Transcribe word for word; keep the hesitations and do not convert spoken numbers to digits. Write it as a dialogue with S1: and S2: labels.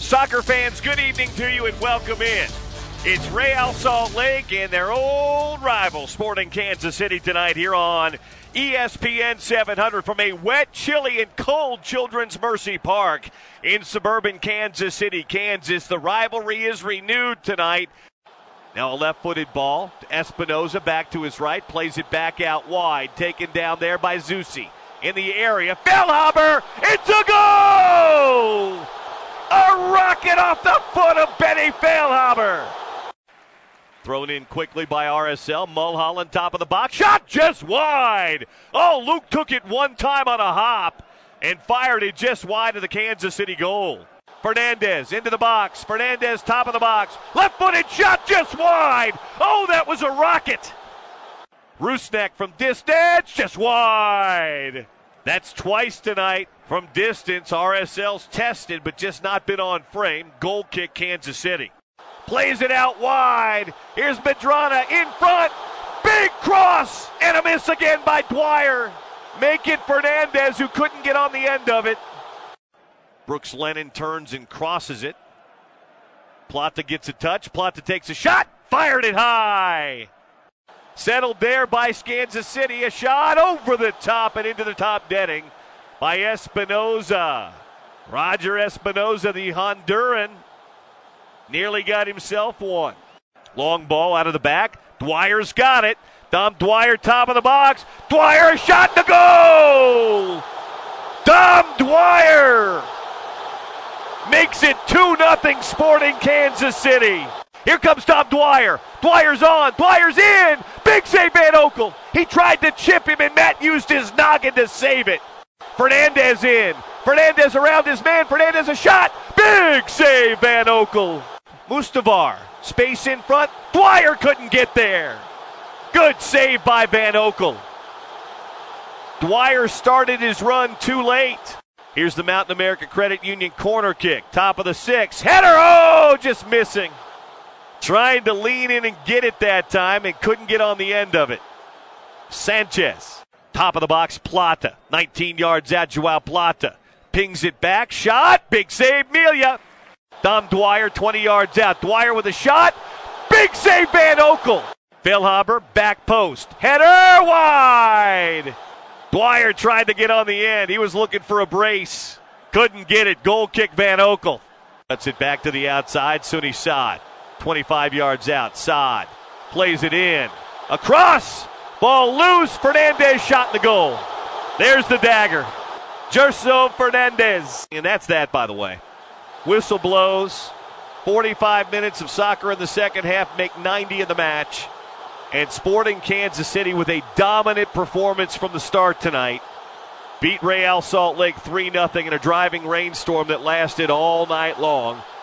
S1: Soccer fans, good evening to you and welcome in. It's Real Salt Lake and their old rival, Sporting Kansas City, tonight here on E S P N seven hundred from a wet, chilly, and cold Children's Mercy Park in suburban Kansas City, Kansas. The rivalry is renewed tonight. Now a left-footed ball. Espinoza back to his right, plays it back out wide, taken down there by Zusi. In the area, Feilhaber, it's a goal! A rocket off the foot of Benny Feilhaber. Thrown in quickly by R S L. Mulholland, top of the box. Shot just wide. Oh, Luke took it one time on a hop and fired it just wide of the Kansas City goal. Fernandez into the box. Fernandez, top of the box. Left-footed shot just wide. Oh, that was a rocket. Rusnak from distance, just wide. That's twice tonight from distance. R S L's tested, but just not been on frame. Goal kick, Kansas City. Plays it out wide. Here's Medrano in front. Big cross and a miss again by Dwyer. Make it Fernandez, who couldn't get on the end of it. Brooks Lennon turns and crosses it. Plata gets a touch. Plata takes a shot. Fired it high. Settled there by Kansas City. A shot over the top and into the top netting by Espinoza. Roger Espinoza, the Honduran, nearly got himself one. Long ball out of the back. Dwyer's got it. Dom Dwyer, top of the box. Dwyer, a shot to goal! Dom Dwyer makes it two nothing Sporting Kansas City. Here comes Dom Dwyer. Dwyer's on. Dwyer's in. Big save, Van Oekel. He tried to chip him, and Matt used his noggin to save it. Fernandez in. Fernandez around his man. Fernandez a shot. Big save, Van Oekel. Mustavar. Space in front. Dwyer couldn't get there. Good save by Van Oekel. Dwyer started his run too late. Here's the Mountain America Credit Union corner kick. Top of the six. Header. Oh, just missing. Trying to lean in and get it that time and couldn't get on the end of it. Sanchez, top of the box, Plata. nineteen yards out, Joao Plata. Pings it back, shot, big save, Melia. Dom Dwyer, twenty yards out. Dwyer with a shot, big save, Van Oekel. Feilhaber, back post. Header wide. Dwyer tried to get on the end. He was looking for a brace. Couldn't get it. Goal kick, Van Oekel. Cuts it back to the outside, Sunny Saad. twenty-five yards out. Saad plays it in. Across. Ball loose. Fernandez shot in the goal. There's the dagger. Gerson Fernandez. And that's that, by the way. Whistle blows. forty-five minutes of soccer in the second half make ninety in the match. And Sporting Kansas City with a dominant performance from the start tonight. Beat Real Salt Lake three nothing in a driving rainstorm that lasted all night long.